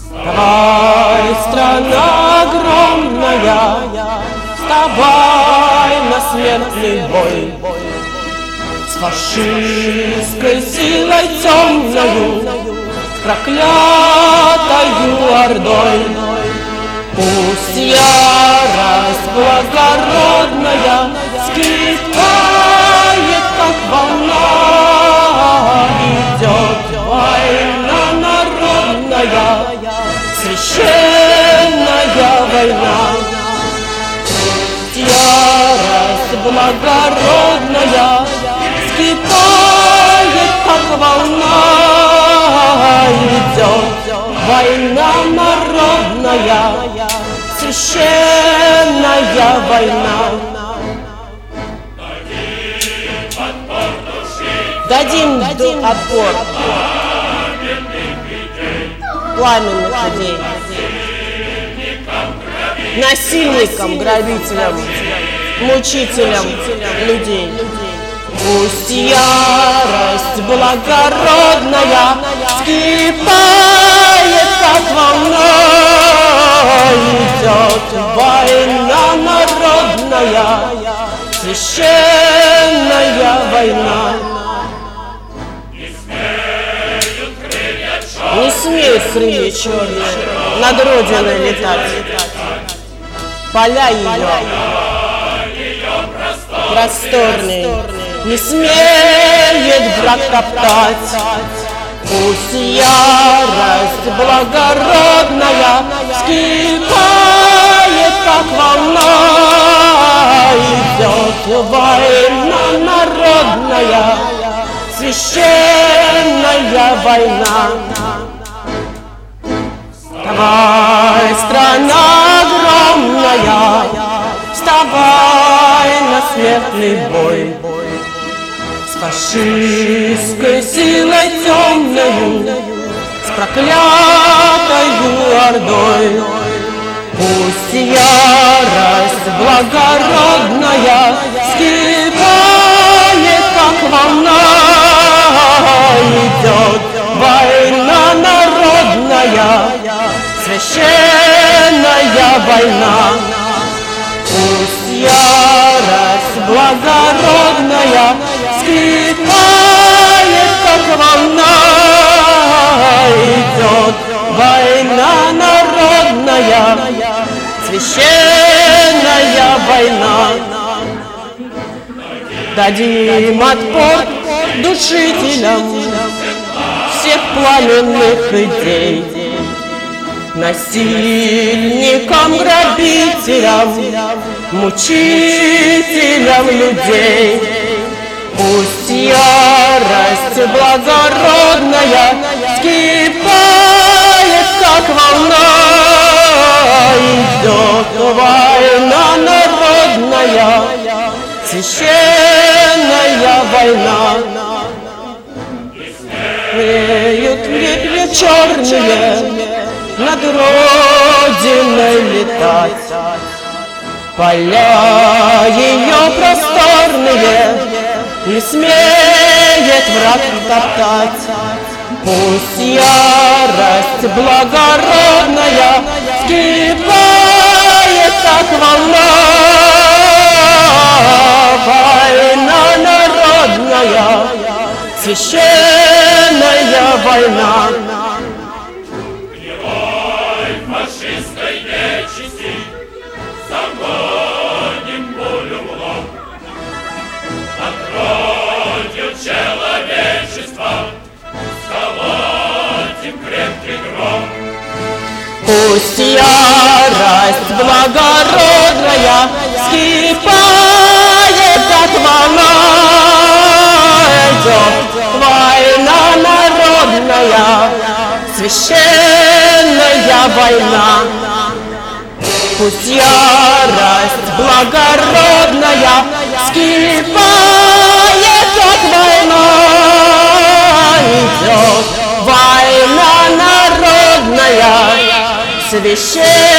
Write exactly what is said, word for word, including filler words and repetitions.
Вставай, страна огромная, вставай на смертный бой. С фашистской силой темною, с проклятою ордой. Пусть ярость благородная скипает, как волна. Идет война народная, священная война. Пусть ярость благородная скипает, как волна. Идет война народная, священная война. Дадим отпор пламенных идей, насильникам, грабителям, мучителям людей. Пусть ярость благородная скипает, как волна. Идет война народная, священная война. Не смеют крылья черные над родиной летать, поля ее просторные не смеет враг топтать. Пусть ярость благородная скипает, как волна. Идет война народная, священная война. Вставай, страна огромная, вставай на смертный бой. С фашистской силой темною, с проклятою ордой. Пусть ярость благородная скипает, как волна. Идет война народная, священная война. Пусть ярость благородная скипает, как волна. Идет война народная, священная война. Дадим отпор душителям всех пламенных идей, насильникам, грабителям, мучителям людей. Пусть ярость благородная скипает, как волна. Идет война народная, священная война. Реют крылья черные над родиной летать, поля ее просторные не смеет враг топтать. Пусть ярость благородная скипает, как волна. Война народная, священная война. Герой фашистской нечисти, загоним пулю в лоб. Над кровью человечества сколотим крепкий гром. Пусть ярость благородная скипает, как волна. Идет война народная, священная война. Пусть ярость благородная скипает, как война. Идет война народная, священная